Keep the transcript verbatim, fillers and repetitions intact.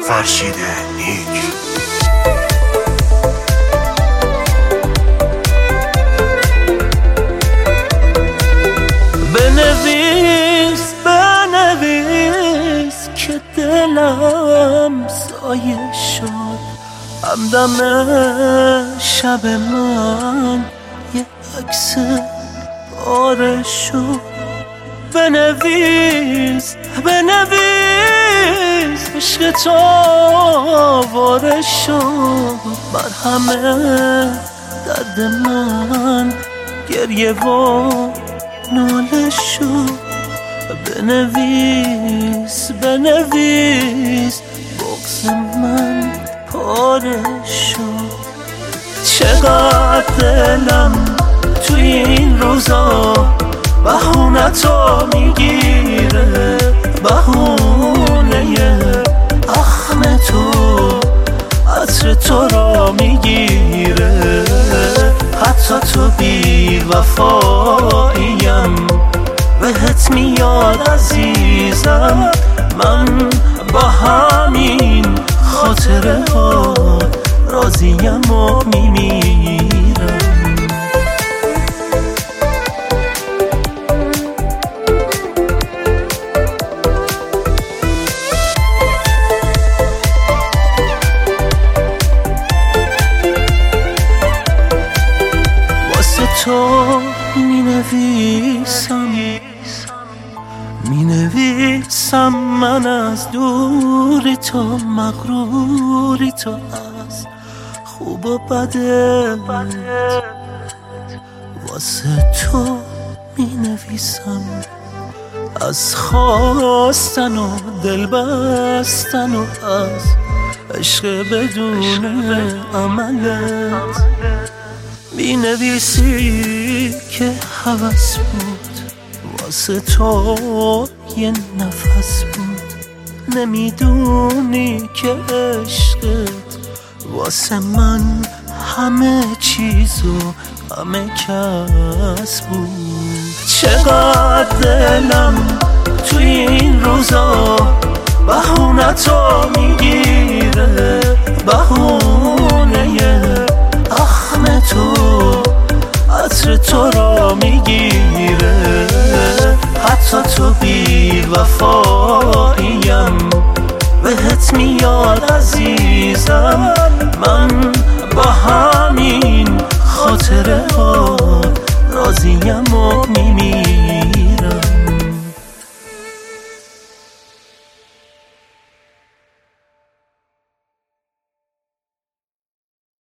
فرشید نیک. بنویس بنویس که دلم سایه شد، همدم شب من یه عکس پاره شد. بنویس بنویس عشق تو واره شد، بر همه درد من گریه و ناله شد. بنویس بنویس بغض من پاره شد. چقدر دلم توی این روزا بهونه تو میگیره، بهونه اخم تو عطر تو را میگیره. حتی تو بی وفاییم بهت میاد عزیزم، من با همین خاطره ها راضیم و میمیرم. تو می نویسم می نویسم من از دوری تو، مغروری تو، از خوب و بدت واسه تو می نویسم، از خواستن و دل بستن و از عشق بدون عملت. می نویسی که هوس بود واسه تو یه نفس بود، نمیدونی که عشقت واسه من همه چیزو همه کس بود. چقدر دلم توی این روزا بهونه تو میگیره، بهونه اخم تو عطر تو را میگیره. حتی تو بی وفاییم بهت میاد عزیزم، من با همین خاطره ها راضیم و میمیرم.